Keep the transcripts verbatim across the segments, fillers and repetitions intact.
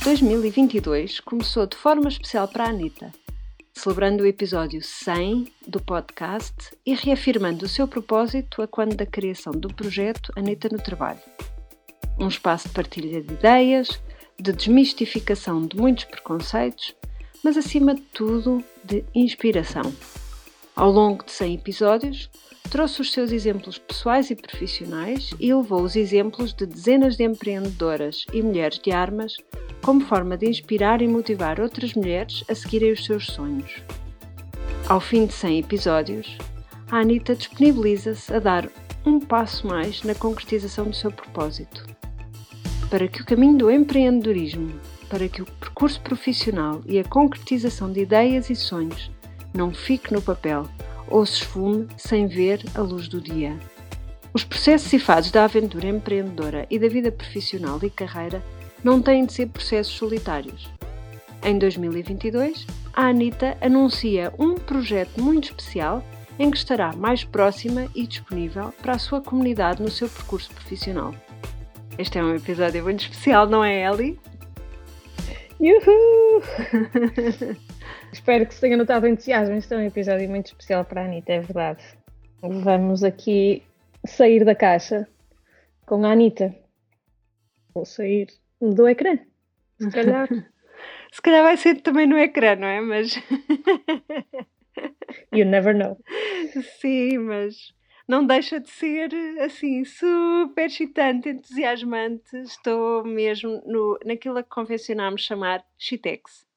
dois mil e vinte e dois começou de forma especial para a Anitta, celebrando o episódio cem do podcast e reafirmando o seu propósito a quando da criação do projeto Anitta no Trabalho. Um espaço de partilha de ideias, de desmistificação de muitos preconceitos, mas acima de tudo de inspiração. Ao longo de cem episódios, trouxe os seus exemplos pessoais e profissionais e levou os exemplos de dezenas de empreendedoras e mulheres de armas como forma de inspirar e motivar outras mulheres a seguirem os seus sonhos. Ao fim de cem episódios, a Anitta disponibiliza-se a dar um passo mais na concretização do seu propósito. Para que o caminho do empreendedorismo, para que o percurso profissional e a concretização de ideias e sonhos não fique no papel ou se esfume sem ver a luz do dia. Os processos e fases da aventura empreendedora e da vida profissional e carreira não têm de ser processos solitários. Em dois mil e vinte e dois, a Anitta anuncia um projeto muito especial em que estará mais próxima e disponível para a sua comunidade no seu percurso profissional. Este é um episódio muito especial, não é, Ellie? Yuhu! Espero que se tenha notado o entusiasmo. Este é um episódio muito especial para a Anitta, é verdade. Vamos aqui sair da caixa com a Anitta. Vou sair do ecrã, se calhar. Se calhar vai ser também no ecrã, não é? Mas... You never know. Sim, mas não deixa de ser assim super excitante, entusiasmante. Estou mesmo no, naquilo que convencionámos chamar shitex.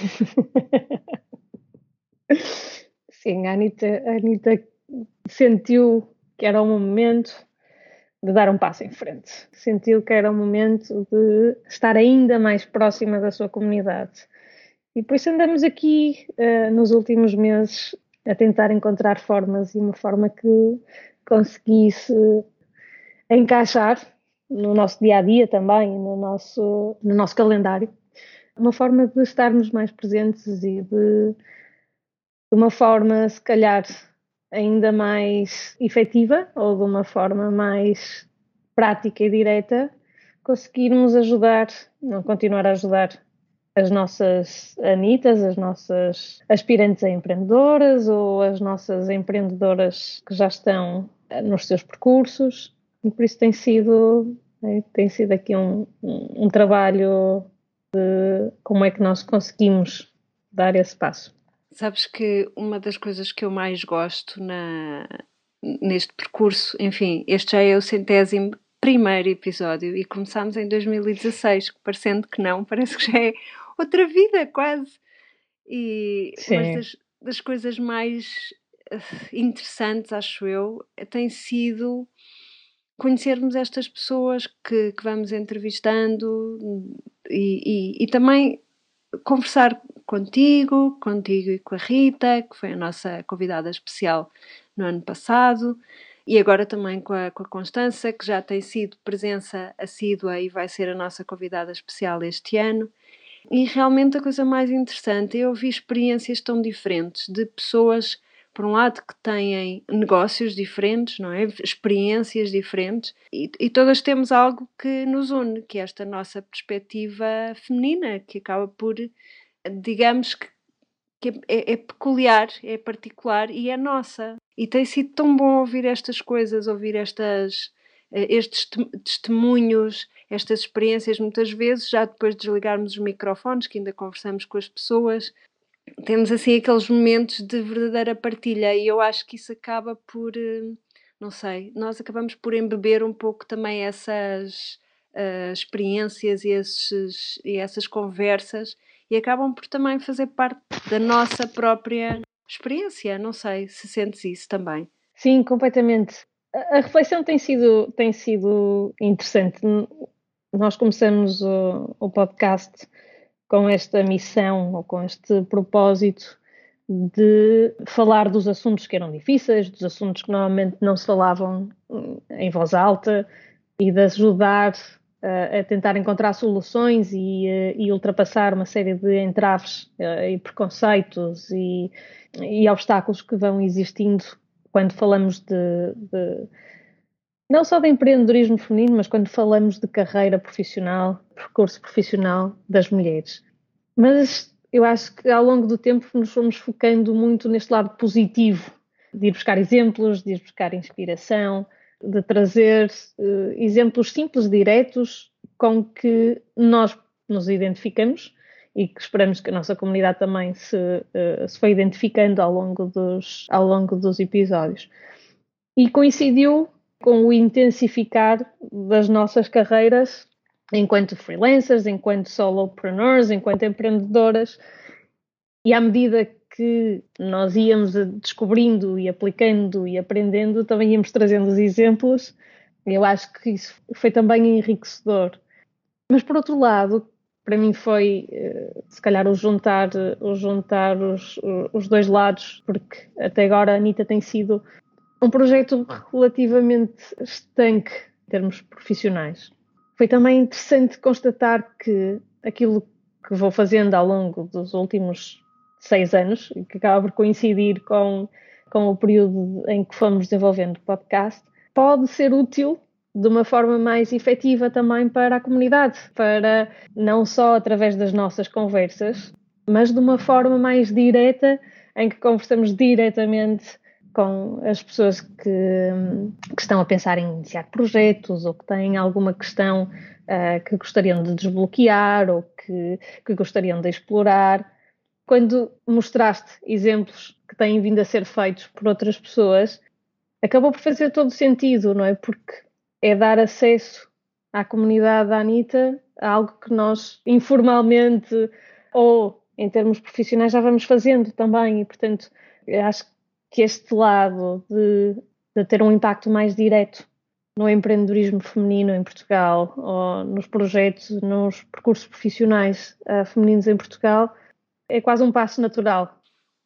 Sim, a Anitta, a Anitta sentiu que era o momento de dar um passo em frente. Sentiu que era o momento de estar ainda mais próxima da sua comunidade. E por isso andamos aqui uh, nos últimos meses a tentar encontrar formas e uma forma que conseguisse encaixar no nosso dia-a-dia também, no nosso, no nosso calendário, uma forma de estarmos mais presentes e de, de uma forma, se calhar, ainda mais efetiva ou de uma forma mais prática e direta, conseguirmos ajudar, não continuar a ajudar as nossas Anitas, as nossas aspirantes a empreendedoras ou as nossas empreendedoras que já estão nos seus percursos. E por isso tem sido, é, tem sido aqui um, um, um trabalho de como é que nós conseguimos dar esse passo. Sabes que uma das coisas que eu mais gosto na, neste percurso, enfim, este já é o centésimo primeiro episódio e começámos em dois mil e dezasseis, que parecendo que não, parece que já é outra vida quase. E Sim. Mas das, das coisas mais interessantes, acho eu, tem sido conhecermos estas pessoas que, que vamos entrevistando e, e, e também conversar contigo, contigo e com a Rita, que foi a nossa convidada especial no ano passado, e agora também com a, com a Constança, que já tem sido presença assídua e vai ser a nossa convidada especial este ano. E realmente a coisa mais interessante é ouvir experiências tão diferentes de pessoas, por um lado, que têm negócios diferentes, não é? Experiências diferentes, e, e todas temos algo que nos une, que é esta nossa perspectiva feminina, que acaba por, digamos que, que é, é peculiar, é particular e é nossa. E tem sido tão bom ouvir estas coisas, ouvir estas, estes testemunhos, estas experiências, muitas vezes, já depois de desligarmos os microfones, que ainda conversamos com as pessoas, temos assim aqueles momentos de verdadeira partilha e eu acho que isso acaba por, não sei, nós acabamos por embeber um pouco também essas uh, experiências e, esses, e essas conversas e acabam por também fazer parte da nossa própria experiência, não sei se sentes isso também. Sim, completamente. A, a reflexão tem sido, tem sido interessante. Nós começamos o, o podcast com esta missão ou com este propósito de falar dos assuntos que eram difíceis, dos assuntos que normalmente não se falavam em voz alta e de ajudar uh, a tentar encontrar soluções e, uh, e ultrapassar uma série de entraves uh, e preconceitos e, e obstáculos que vão existindo quando falamos de, de, não só de empreendedorismo feminino, mas quando falamos de carreira profissional, percurso profissional das mulheres. Mas eu acho que ao longo do tempo nos fomos focando muito neste lado positivo, de ir buscar exemplos, de ir buscar inspiração, de trazer uh, exemplos simples, diretos, com que nós nos identificamos e que esperamos que a nossa comunidade também se, uh, se foi identificando ao longo dos, ao longo dos episódios. E coincidiu com o intensificar das nossas carreiras enquanto freelancers, enquanto solopreneurs, enquanto empreendedoras, e à medida que nós íamos descobrindo e aplicando e aprendendo, também íamos trazendo os exemplos. Eu acho que isso foi também enriquecedor. Mas, por outro lado, para mim foi, se calhar, o juntar, o juntar os, os dois lados, porque até agora a Anitta tem sido um projeto relativamente estanque em termos profissionais. Foi também interessante constatar que aquilo que vou fazendo ao longo dos últimos seis anos, que acaba por coincidir com, com o período em que fomos desenvolvendo o podcast, pode ser útil de uma forma mais efetiva também para a comunidade, para não só através das nossas conversas, mas de uma forma mais direta, em que conversamos diretamente com as pessoas que, que estão a pensar em iniciar projetos ou que têm alguma questão uh, que gostariam de desbloquear ou que, que gostariam de explorar. Quando mostraste exemplos que têm vindo a ser feitos por outras pessoas, acabou por fazer todo sentido, não é? Porque é dar acesso à comunidade da Anitta a algo que nós informalmente ou em termos profissionais já vamos fazendo também e, portanto, acho que este lado de, de ter um impacto mais direto no empreendedorismo feminino em Portugal ou nos projetos, nos percursos profissionais uh, femininos em Portugal é quase um passo natural.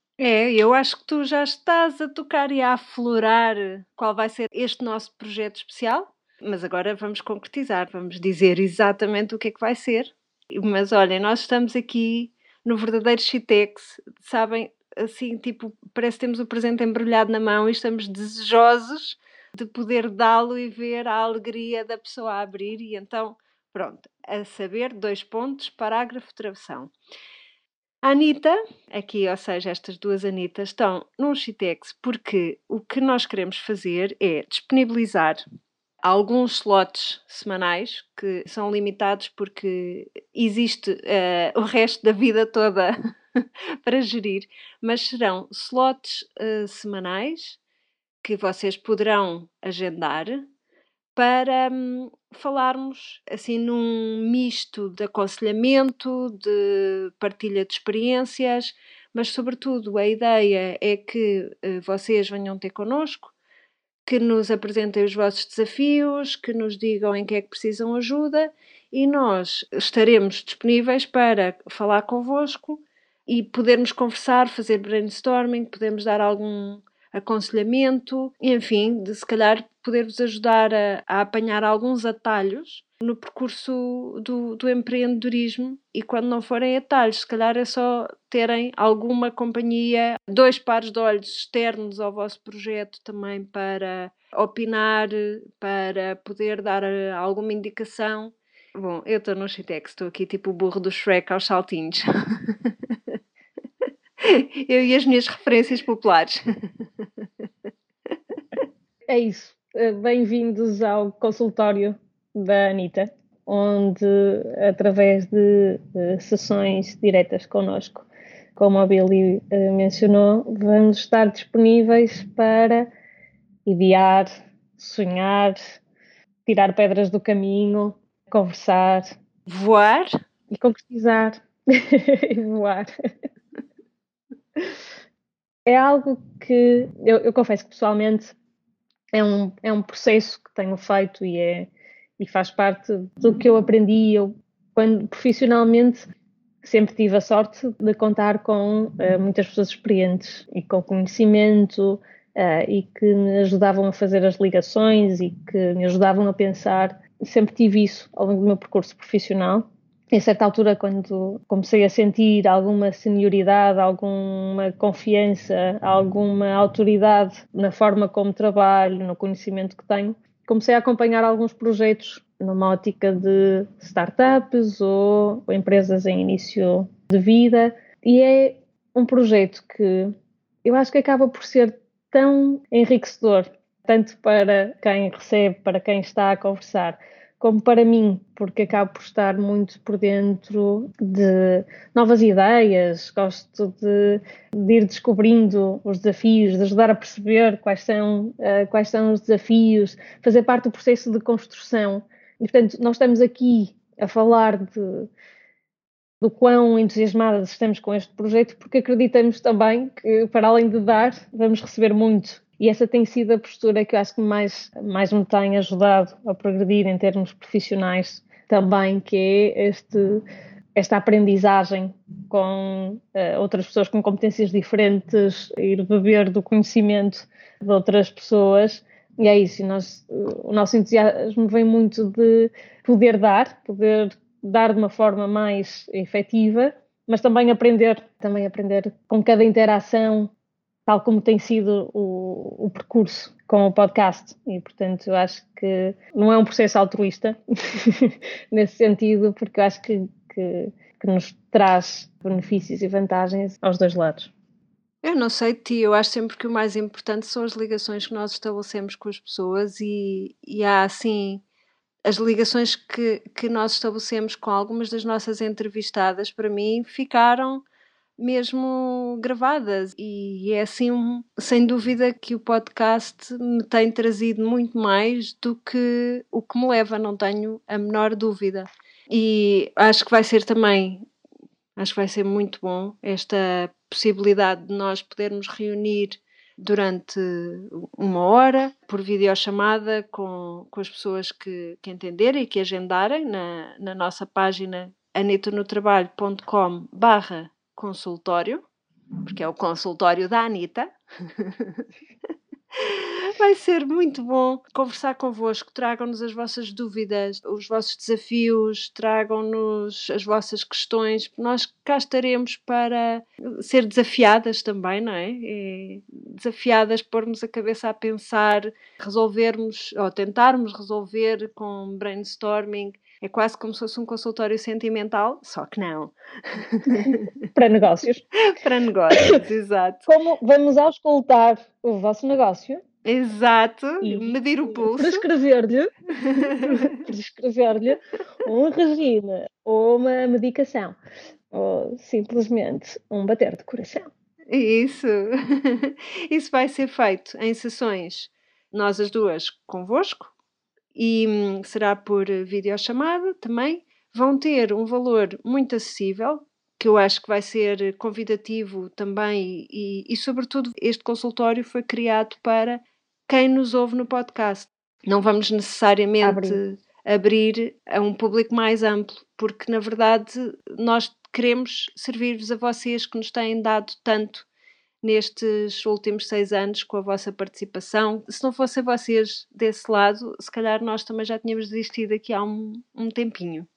É, eu acho que tu já estás a tocar e a aflorar qual vai ser este nosso projeto especial, mas agora vamos concretizar, vamos dizer exatamente o que é que vai ser. Mas olhem, nós estamos aqui no verdadeiro Shitex, sabem, assim, tipo, parece que temos o presente embrulhado na mão e estamos desejosos de poder dá-lo e ver a alegria da pessoa a abrir. E então, pronto, a saber, dois pontos, parágrafo, travessão. A Anitta, aqui, ou seja, estas duas Anitas, estão num Shitex porque o que nós queremos fazer é disponibilizar alguns slots semanais que são limitados porque existe uh, o resto da vida toda para gerir, mas serão slots uh, semanais que vocês poderão agendar para hum, falarmos assim num misto de aconselhamento, de partilha de experiências, mas sobretudo a ideia é que uh, vocês venham ter connosco, que nos apresentem os vossos desafios, que nos digam em que é que precisam ajuda e nós estaremos disponíveis para falar convosco e podermos conversar, fazer brainstorming, podemos dar algum aconselhamento, enfim, de se calhar poder-vos ajudar a, a apanhar alguns atalhos no percurso do, do empreendedorismo e quando não forem atalhos, se calhar é só terem alguma companhia, dois pares de olhos externos ao vosso projeto também para opinar, para poder dar alguma indicação. Bom, eu estou no Shitex, estou aqui tipo o burro do Shrek aos saltinhos. Eu e as minhas referências populares. É isso. Bem-vindos ao consultório da Anitta, onde, através de, de sessões diretas connosco, como a Billy uh, mencionou, vamos estar disponíveis para idear, sonhar, tirar pedras do caminho, conversar, voar e concretizar e voar. É algo que eu, eu confesso que pessoalmente é um, é um processo que tenho feito e, é, e faz parte do que eu aprendi. Eu, quando profissionalmente, sempre tive a sorte de contar com uh, muitas pessoas experientes e com conhecimento uh, e que me ajudavam a fazer as ligações e que me ajudavam a pensar. Sempre tive isso ao longo do meu percurso profissional. Em certa altura, quando comecei a sentir alguma senioridade, alguma confiança, alguma autoridade na forma como trabalho, no conhecimento que tenho, comecei a acompanhar alguns projetos numa ótica de startups ou empresas em início de vida, e é um projeto que eu acho que acaba por ser tão enriquecedor, tanto para quem recebe, para quem está a conversar, como para mim, porque acabo por estar muito por dentro de novas ideias, gosto de, de ir descobrindo os desafios, de ajudar a perceber quais são, uh, quais são os desafios, fazer parte do processo de construção. E, portanto, nós estamos aqui a falar de, do quão entusiasmadas estamos com este projeto, porque acreditamos também que, para além de dar, vamos receber muito. E essa tem sido a postura que eu acho que mais, mais me tem ajudado a progredir em termos profissionais também, que é este, esta aprendizagem com uh, outras pessoas com competências diferentes, ir beber do conhecimento de outras pessoas. E é isso, nós, o nosso entusiasmo vem muito de poder dar, poder dar de uma forma mais efetiva, mas também aprender, também aprender com cada interação, tal como tem sido o, o percurso com o podcast. E, portanto, eu acho que não é um processo altruísta nesse sentido, porque eu acho que, que, que nos traz benefícios e vantagens aos dois lados. Eu não sei de ti, eu acho sempre que o mais importante são as ligações que nós estabelecemos com as pessoas e, e há, assim, as ligações que, que nós estabelecemos com algumas das nossas entrevistadas, para mim, ficaram mesmo gravadas e é assim, um, sem dúvida que o podcast me tem trazido muito mais do que o que me leva, não tenho a menor dúvida. E acho que vai ser também, acho que vai ser muito bom esta possibilidade de nós podermos reunir durante uma hora por videochamada com, com as pessoas que, que entenderem e que agendarem na, na nossa página anitanotrabalho.com barra consultório, porque é o consultório da Anita. Vai ser muito bom conversar convosco, tragam-nos as vossas dúvidas, os vossos desafios, tragam-nos as vossas questões, nós cá estaremos para ser desafiadas também, não é? É desafiadas, pormos a cabeça a pensar, resolvermos, ou tentarmos resolver com brainstorming. É quase como se fosse um consultório sentimental, só que não. Para negócios. Para negócios, exato. Como vamos auscultar o vosso negócio. Exato, e medir o pulso. Prescrever-lhe, prescrever-lhe um regime ou uma medicação, ou simplesmente um bater de coração. Isso, isso vai ser feito em sessões, nós as duas convosco, e hum, será por videochamada também. Vão ter um valor muito acessível, que eu acho que vai ser convidativo também, e, e sobretudo este consultório foi criado para quem nos ouve no podcast. Não vamos necessariamente abrir, abrir a um público mais amplo, porque na verdade nós queremos servir-vos a vocês que nos têm dado tanto nestes últimos seis anos com a vossa participação. Se não fossem vocês desse lado, se calhar nós também já tínhamos desistido aqui há um, um tempinho.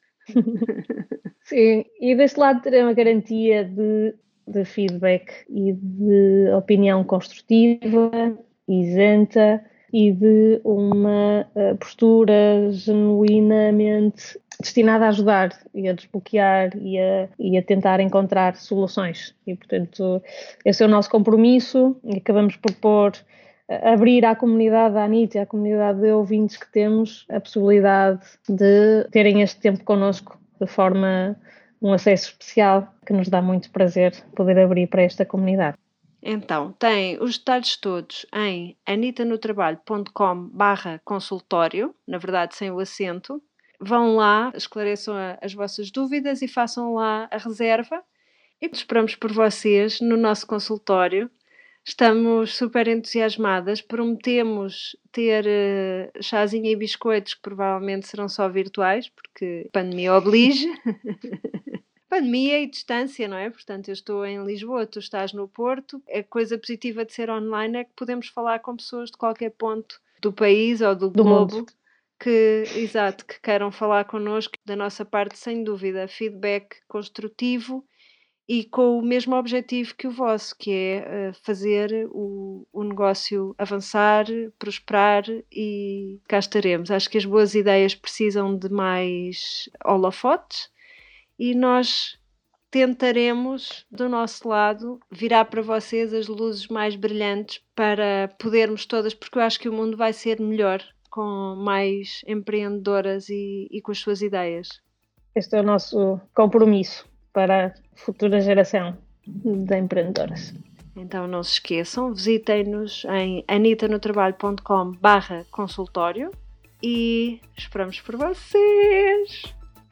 Sim, e deste lado terei uma garantia de, de feedback e de opinião construtiva, isenta e de uma uh, postura genuinamente destinada a ajudar e a desbloquear e a, e a tentar encontrar soluções. E, portanto, esse é o nosso compromisso e acabamos por pôr, uh, abrir à comunidade da Anita e à comunidade de ouvintes que temos a possibilidade de terem este tempo connosco de forma, um acesso especial que nos dá muito prazer poder abrir para esta comunidade. Então, tem os detalhes todos em anitanotrabalho.com barra consultório, na verdade sem o acento. Vão lá, esclareçam a, as vossas dúvidas e façam lá a reserva. E esperamos por vocês no nosso consultório. Estamos super entusiasmadas, prometemos ter uh, chazinho e biscoitos que provavelmente serão só virtuais, porque a pandemia oblige. Pandemia e distância, não é? Portanto, eu estou em Lisboa, tu estás no Porto. A coisa positiva de ser online é que podemos falar com pessoas de qualquer ponto do país ou do, do globo mundo. que, exato, que queiram falar connosco. Da nossa parte, sem dúvida, feedback construtivo e com o mesmo objetivo que o vosso, que é uh, fazer o, o negócio avançar, prosperar, e cá estaremos. Acho que as boas ideias precisam de mais holofotes e nós tentaremos, do nosso lado, virar para vocês as luzes mais brilhantes para podermos todas, porque eu acho que o mundo vai ser melhor com mais empreendedoras e, e com as suas ideias. Este é o nosso compromisso para a futura geração de empreendedoras. Então não se esqueçam, visitem-nos em anitanotrabalho ponto com barra consultório e esperamos por vocês!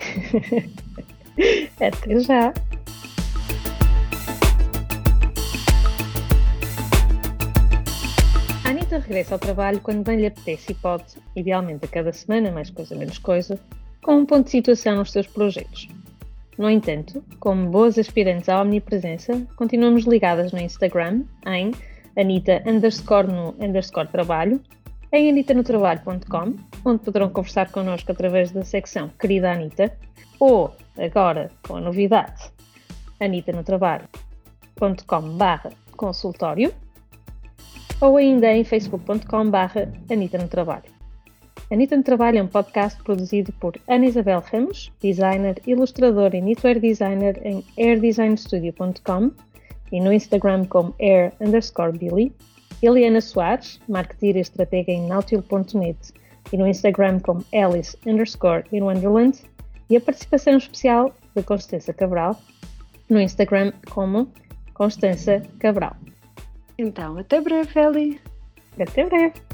Até já! A Anita regressa ao trabalho quando bem lhe apetece e pode, idealmente a cada semana, mais coisa menos coisa, com um ponto de situação nos seus projetos. No entanto, como boas aspirantes à omnipresença, continuamos ligadas no Instagram, em Anita underscore no underscore trabalho, em anitanotrabalho ponto com, onde poderão conversar connosco através da secção Querida Anita, ou, agora, com a novidade, anitanotrabalho ponto com barra consultório, ou ainda em facebook ponto com barra anitanotrabalho. Anita no Trabalho é um podcast produzido por Ana Isabel Ramos, designer, ilustradora e knitwear designer em air design studio ponto com e no Instagram como air underscore billy, Eliana Soares, marketeer e estratega em nautil ponto net e no Instagram como alice underscore in wonderland, e a participação especial da Constança Cabral no Instagram como Constança Cabral. Então, até breve, Eli! Até breve!